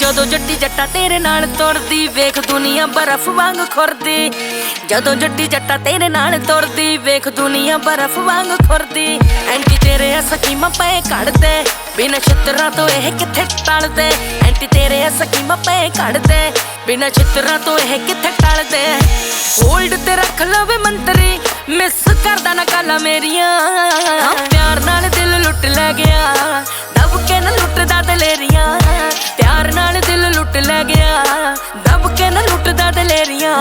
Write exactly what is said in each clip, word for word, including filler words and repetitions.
ਜਦੋਂ ਜੱਟੀ ਜੱਟਾ ਤੇਰੇ ਨਾਲ ਤੁਰਦੀ ਵੇਖ ਦੁਨੀਆ ਬਰਫ਼ ਵਾਂਗ ਖੁਰਦੀ। ਜਦੋਂ ਜੱਟੀ ਜੱਟਾ ਤੇਰੇ ਨਾਲ ਤੁਰਦੀ ਵੇਖ ਦੁਨੀਆ ਬਰਫ਼ ਵਾਂਗ ਖੁਰਦੀ। ਐਂਟੀ ਤੇਰੇ ਸਕੀਮਾਂ ਪਏ ਘੜਦੇ ਬਿਨਾਂ ਛਿੱਤਰਾਂ ਤੋਂ ਇਹ ਕਿੱਥੇ ਟਲਦੇ। ਐਂਟੀ ਤੇਰੇ ਸਕੀਮਾਂ ਪਏ ਘੜਦੇ ਬਿਨਾਂ ਛਿੱਤਰਾਂ ਤੋਂ ਇਹ ਕਿੱਥੇ ਟਲਦੇ। ਹੋਲਡ ਤੇ ਰੱਖ ਲਵੇ ਮੰਤਰੀ ਮਿਸ ਕਰਦਾ ਨਾ ਕਾਲਾ ਮੇਰੀਆਂ। ਪਿਆਰ ਨਾਲ ਦਿਲ ਲੁੱਟ ਲੈ ਗਿਆ ਦਬ ਕੇ ਨਾ ਲੁੱਟਦਾ ਦਲੇਰੀਆਂ। ਪਿਆਰ ਨਾਲ ਦਿਲ ਲੁੱਟ ਲੈ ਗਿਆ ਦਬ ਕੇ ਨਾ ਲੁੱਟਦਾ ਦਲੇਰੀਆਂ।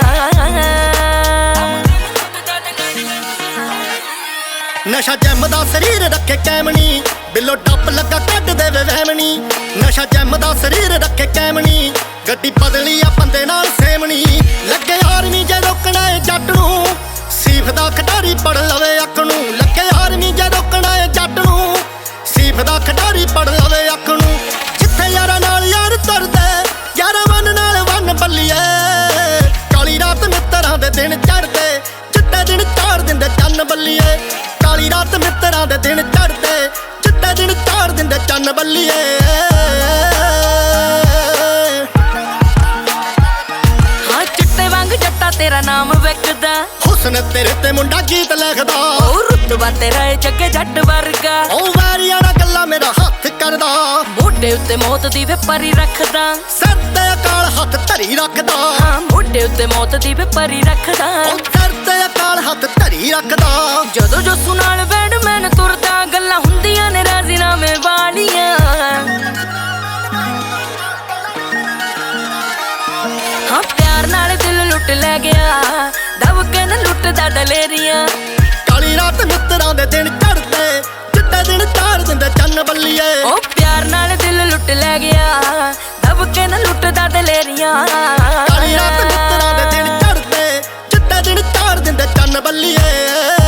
ਨਸ਼ਾ ਜੰਮਦਾ ਸਰੀਰ ਰੱਖੇ ਕੈਮਣੀ ਬਿੱਲੋ ਟੱਪ ਲੱਗਾ ਕੱਢ ਦੇਵੇ ਵਹਿਮਣੀ। ਨਸ਼ਾ ਜੰਮਦਾ ਸਰੀਰ ਰੱਖੇ ਕੈਮਣੀ ਗੱਡੀ ਬਦਲੀ ਆ ਬੰਦੇ ਨਾਲ ਸੇਮਣੀ। ਲੱਗੇ ਆਰਮੀ ਜੇ ਰੋਕਣਾ ਏ ਜੱਟ ਨੂੰ ਸੀਫ ਦਾ ਖਿਡਾਰੀ ਪੜ ਲਵੇ ਅੱਖ ਨੂੰ। ਲੱਗੇ ਆਰਮੀ ਜੇ ਰੋਕਣਾ ਏ ਜੱਟ ਨੂੰ ਸੀਫ ਦਾ ਖਿਡਾਰੀ ਪੜ ਲਵੇ ਅੱਖ ਨੂੰ। ਜਿੱਥੇ ਯਾਰਾਂ ਨਾਲ ਯਾਰ ਤੁਰਦੇ ਯਾਰਾਂ ਮਨ ਨਾਲ ਵੰਨ ਬੱਲੀਏ। ਕਾਲੀ ਰਾਤ ਮਿੱਤਰਾਂ ਦੇ ਦਿਨ ਚੜ੍ਹਦੇ ਚਿੱਟੇ ਦਿਨ ਚਾਰ ਦਿੰਦੇ ਚੰਨ ਬੱਲੀਏ। ਕਾਲੀ ਰਾਤ ਮਿੱਤਰਾਂ ਦੇ ਦਿਨ ਚੜ੍ਹਦੇ ਚਿੱਟੇ ਦਿਨ ਚਾਰ ਦਿੰਦੇ ਚੰਨ ਬੱਲੀਏ। ਹਾਂ ਚਿੱਟੇ ਵਾਂਗ ਜੱਟਾ ਤੇਰਾ ਨਾਮ ਵਿਕਦਾ। ਹੁਸਨ ਤੇਰੇ ਤੇ ਮੁੰਡਾ ਗੀਤ ਲਿਖਦਾ। ਉਹ ਰੁਤਬਾ ਤੇਰਾ ਏ ਜੱਗੇ ਜੱਟ ਵਰਗਾ। ਉਹ ਵੈਰੀਆਂ ਨਾਲ ਗੱਲਾਂ ਮੇਰਾ ਹੱਥ ਕਰਦਾ। ਮੋਢੇ ਉੱਤੇ ਮੌਤ ਦੀ ਵਪਾਰੀ ਰੱਖਦਾ। ਸਿਰ ਤੇ ਅਕਾਲ ਹੱਥ ਧਰੀ ਰੱਖਦਾ। ਹਾਂ ਮੋਢੇ ਉੱਤੇ ਮੌਤ ਦੀ ਵਪਾਰੀ ਰੱਖਦਾ। ਉਹ ਸਿਰ ਤੇ ਅਕਾਲ ਹੱਥ ਧਰੀ ਰੱਖਦਾ। ਜਦੋਂ ਜੋ ਸੁਣਾਲ ਬੈਡਮੈਨ ਤੁਰਦਾ ਗੱਲਾਂ ਹੁੰਦੀਆਂ ਨੇ ਰਾਜ਼ੀਨਾਮੇ ਵਾਲੀਆਂ। ਹਾਂ ਪਿਆਰ ਨਾਲ ਦਿਲ ਲੁੱਟ ਲੈ ਗਿਆ ਦਬ ਕੇ ਨਾ ਲੁੱਟਦਾ ਦਲੇਰੀਆਂ। ਕਾਲੀ ਰਾਤ ਮਿੱਤਰਾਂ ਦੇ ਦਿਨ ਚੜ੍ਹਦੇ ਚਿੱਟੇ ਦਿਨ ਚਾਰ ਦਿੰਦੇ ਚੰਨ ਬੱਲੀਏ। ਉਹ ਪਿਆਰ ਨਾਲ ਦਿਲ ਲੁੱਟ ਲੈ ਗਿਆ ਦਬ ਕੇ ਨਾ ਲੁੱਟਦਾ ਦਲੇਰੀਆਂ। ਕਾਲੀ ਰਾਤ ਮਿੱਤਰਾਂ ਦੇ ਦਿਨ ਚੜ੍ਹਦੇ ਚਿੱਟੇ ਦਿਨ ਚਾਰ ਦਿੰਦੇ ਚੰਨ ਬੱਲੀਏ।